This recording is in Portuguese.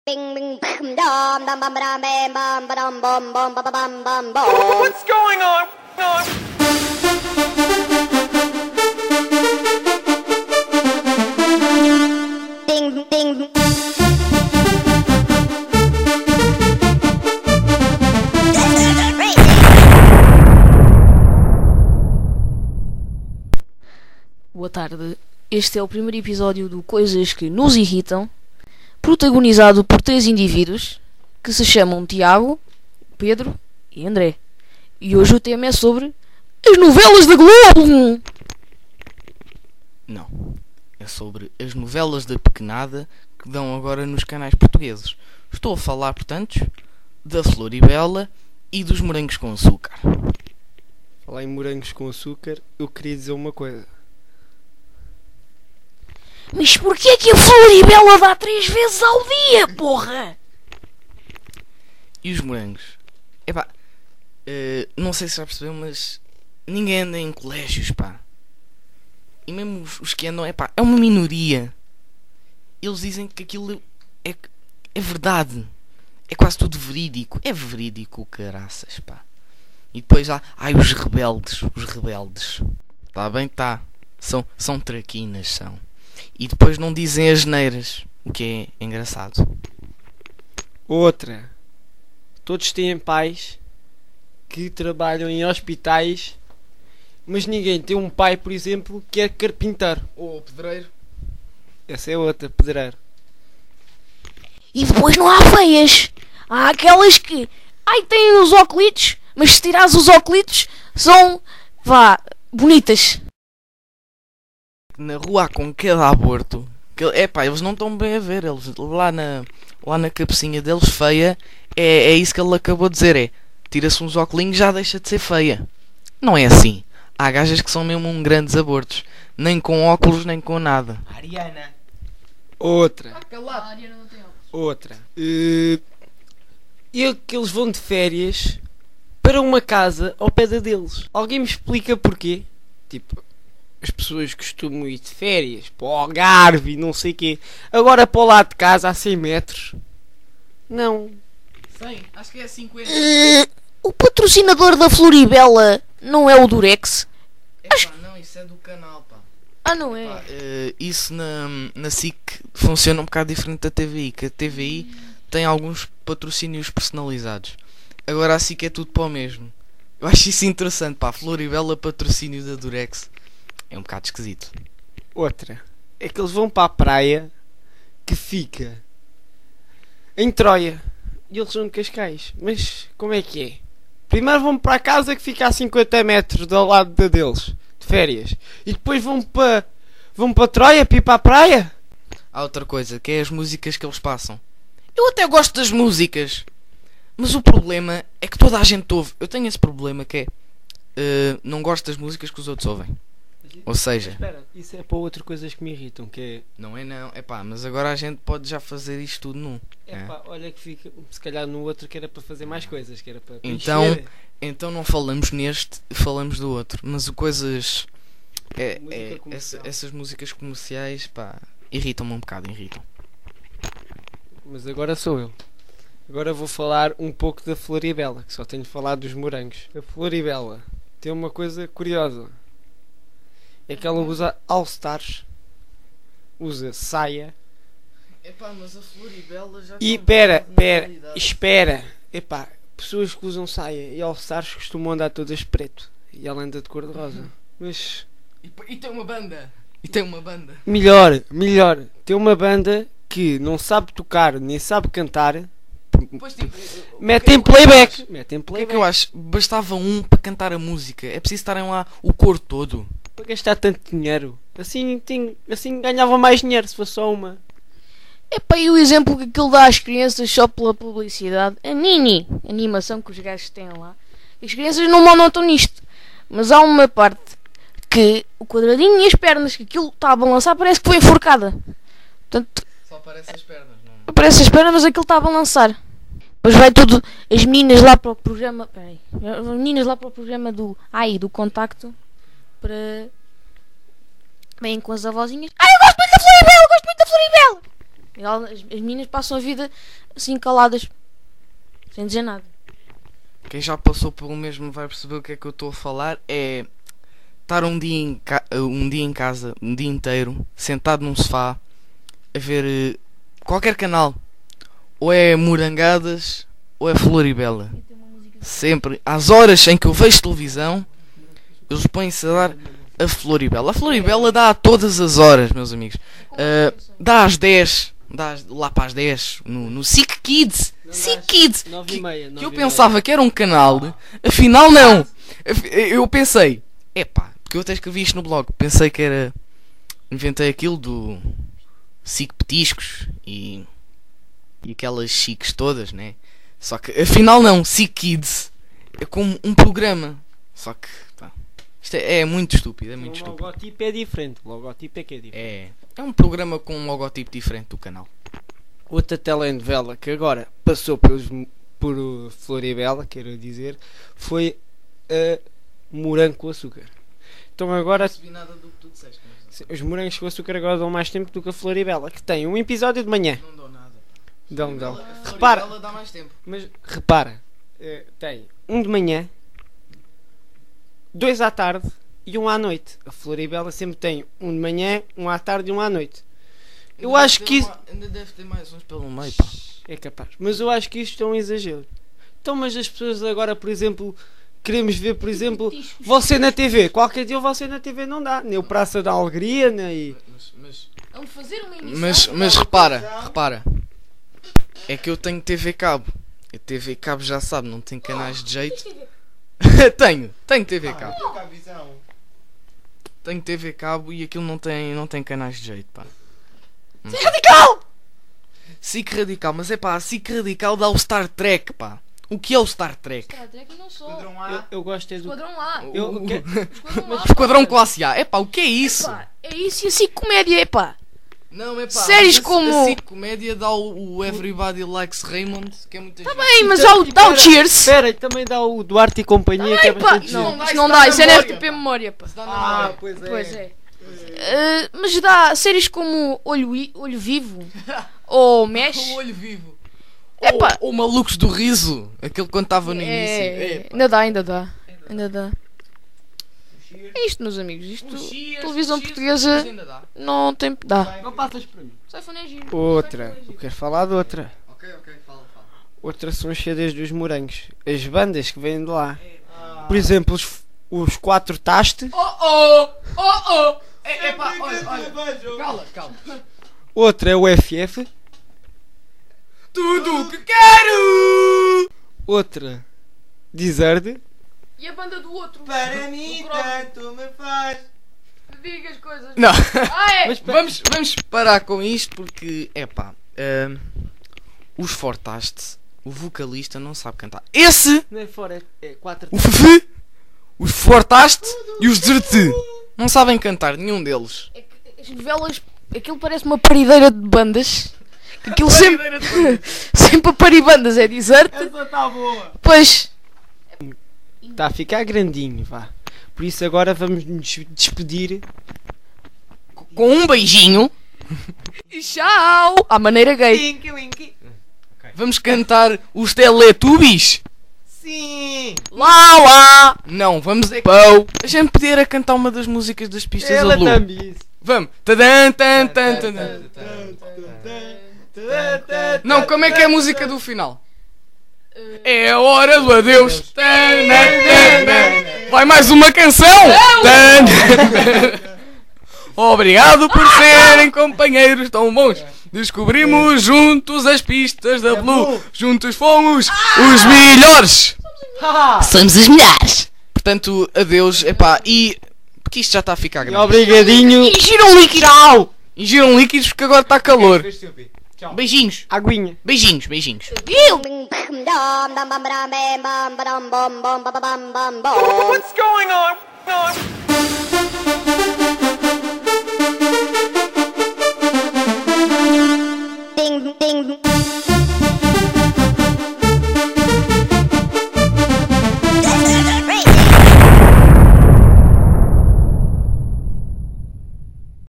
Bing bing bam dum bum bum bum bam bum bum bum bum bum bum bum. What's going on? Ding ding. Boa tarde, este é o primeiro episódio do Coisas que nos irritam, protagonizado por 3 indivíduos que se chamam Tiago, Pedro e André. E hoje o tema é sobre as novelas da Globo! Não, é sobre as novelas da pequenada que dão agora nos canais portugueses. Estou a falar, portanto, da Floribela e dos morangos com açúcar. Falar em morangos com açúcar, eu queria dizer uma coisa. Mas porquê é que a Floribela dá 3 vezes ao dia, porra? E os morangos? Epá, não sei se já percebeu, mas ninguém anda em colégios, pá. E mesmo os que andam, epá, é uma minoria. Eles dizem que aquilo é verdade. É quase tudo verídico. É verídico, caraças, pá. E depois há, os rebeldes. Os rebeldes. Tá bem, tá. São traquinas, são. E depois não dizem asneiras, o que é engraçado. Outra. Todos têm pais que trabalham em hospitais, mas ninguém tem um pai, por exemplo, que é carpinteiro. Ou pedreiro. Essa é outra, pedreiro. E depois não há feias. Há aquelas que têm os óculos, mas se tirares os óculos são, bonitas. Na rua há com cada aborto. Eles não estão bem a ver. Eles, lá na cabecinha deles, feia, é isso que ele acabou de dizer. Tira-se uns óculos, já deixa de ser feia. Não é assim. Há gajas que são mesmo grandes abortos. Nem com óculos, nem com nada. Ariana. Outra. Outra. E que eles vão de férias para uma casa ao pé da deles. Alguém me explica porquê? Tipo, as pessoas costumam ir de férias para o Algarve e não sei o quê. Agora para o lado de casa a 100 metros. Não. 100, acho que é 50. O patrocinador da Floribela não é o Durex? Não, isso é do canal, pá. Não é? Isso na SIC funciona um bocado diferente da TVI. Que a TVI tem alguns patrocínios personalizados. Agora a SIC é tudo para o mesmo. Eu acho isso interessante, pá. Floribela, patrocínio da Durex. É um bocado esquisito. Outra. É que eles vão para a praia que fica em Troia. E eles são de Cascais. Mas como é que é? Primeiro vão para a casa que fica a 50 metros do lado da deles. De férias. E depois vão para Troia para ir para a praia. Há outra coisa, que é as músicas que eles passam. Eu até gosto das músicas. Mas o problema é que toda a gente ouve. Eu tenho esse problema que é... não gosto das músicas que os outros ouvem. Ou seja... Espera, isso é para outras coisas que me irritam, que é... Não é não, mas agora a gente pode já fazer isto tudo num. Olha que fica, se calhar no outro que era para fazer mais coisas, que era para Então não falamos neste, falamos do outro. Mas o coisas... essas músicas comerciais, irritam-me um bocado, irritam. Mas agora sou eu. Agora vou falar um pouco da Floribela, que só tenho falado dos morangos. A Floribela tem uma coisa curiosa. É que ela usa All-Stars, usa saia. Mas a Floribela já... E espera. Pessoas que usam saia e All-Stars costumam andar todas preto. E ela anda de cor-de-rosa. Mas... E tem uma banda. Melhor. Tem uma banda que não sabe tocar, nem sabe cantar. Metem playback. O que é que eu acho? Bastava um para cantar a música. É preciso estarem lá o coro todo. Para gastar tanto dinheiro. Assim ganhava mais dinheiro se fosse só uma. E o exemplo que aquilo dá às crianças só pela publicidade. A animação que os gajos têm lá. As crianças não notam nisto. Mas há uma parte que o quadradinho e as pernas, que aquilo está a balançar, parece que foi enforcada. Portanto, só parece as pernas, não? Parece as pernas, mas aquilo está a balançar. Depois vai tudo, as meninas lá para o programa. As meninas lá para o programa do contacto. Para... Vêm com as avózinhas. Eu gosto muito da Floribela! As meninas passam a vida assim caladas, sem dizer nada. Quem já passou pelo mesmo vai perceber o que é que eu estou a falar. É estar um dia em casa, um dia inteiro, sentado num sofá, a ver qualquer canal. Ou é Morangadas, ou é Floribela. Sempre, às horas em que eu vejo televisão, eles põem-se a dar a Floribela. A Floribela dá a todas as horas, meus amigos. Dá às 10, lá para as 10, no SIC Kids. SIC Kids. 9h30, Que eu pensava que era um canal, afinal não. Eu pensei, epá, porque eu até escrevi isto no blog. Pensei que era. Inventei aquilo do SIC Petiscos e aquelas chiques todas, né? Só que afinal não, SIC Kids é como um programa. Só que pá, isto é muito estúpido, é muito O estúpido. logotipo é diferente. O logotipo é que é diferente. É um programa com um logotipo diferente do canal. Outra telenovela que agora passou por Floribela, quero dizer, foi a Morango com Açúcar. Então agora Não nada do que tu disseste. os morangos com açúcar agora dão mais tempo do que a Floribela, que tem um episódio de manhã. Não dou nada. Dão. A Repara, Floribela dá mais tempo. mas repara, tem um de manhã, 2 à tarde e um à noite. A Floribela sempre tem um de manhã, um à tarde e um à noite. Eu acho que isso Ainda deve ter mais uns pelo meio, pá. é capaz, mas eu acho que isto é um exagero. Então, mas as pessoas agora, por exemplo, queremos ver, por exemplo, você na TV. Qualquer dia você na TV não dá, nem o Praça da Alegria, nem... Vamos fazer uma emissão. Mas repara. É que eu tenho TV Cabo. A TV Cabo já sabe, não tem canais de jeito. Tenho TV Cabo. Tenho TV Cabo e aquilo não tem canais de jeito, pá. SIC Radical! SIC Radical, mas é pá, a SIC Radical dá o Star Trek, pá. O que é o Star Trek? Não sou. Eu gosto é do... Esquadrão A. Eu, Esquadrão A. Esquadrão Classe A. É pá, o que é isso? Epá, é isso e assim comédia, epá. Não, é pá. Séries mas como- a SIC Comédia dá o Everybody Likes Raymond, que é muita gente. Bem, mas dá o Cheers. Espera, também dá o Duarte e companhia, que é Epá, bastante não, giro. isso não dá, isso é na RTP Memória, pá. Pois é. Mas dá séries como Olho Vivo ou Mesh. O olho vivo. Epá. Ou Malucos do Riso, aquele que contava no É, início. ainda dá. É isto, meus amigos. Isto, televisão portuguesa Ainda dá. não tem. Dá. Não passas para mim. Saifone é giro. Outra, eu quero falar de outra. Ok, fala. Outra são as CDs dos morangos. As bandas que vêm de lá. Por exemplo, os 4 Taste. Oh! Epá, olha. Calma. Outra é o FF. Tudo o que quero! Outra, Desert. E a banda do outro? Para mim tanto me faz. Diga as coisas. Não, É. vamos parar com isto porque, epá, os Fortaste, o vocalista não sabe cantar. Esse, Não é fora, é 4 o Fefe, os Fortaste e os Deserte não sabem cantar, nenhum deles. É que as novelas. Aquilo parece uma parideira de bandas. Aquilo sempre a paribandas é Desert. Essa tá boa. Pois. Está a ficar grandinho, vá. Por isso agora vamos nos despedir. Com um beijinho, E tchau! À maneira gay. Winky, winky. vamos cantar os Teletubbies. Sim. Lá! Não, vamos dizer Pau. A gente podia era cantar uma das músicas das pistas Ela da Blue. também. Vamos. Tadã, tan, tan, tan, tan. Não, como é que é a música do final? É a hora do adeus. Tan, tan, tan, tan. Vai mais uma canção. Tan, tan, tan. Obrigado por serem companheiros tão bons. Descobrimos juntos as pistas da Blue. Juntos fomos os melhores. Somos os melhores. Portanto, adeus. Epá, e... Porque isto já está a ficar grande. Obrigadinho. Ingiram líquido! Ingiram líquidos porque agora está calor. Beijinhos. Aguinha. Beijinhos. Dum dum dum bum bum bum bum bum bum bum bum bum bum bum. What's going on?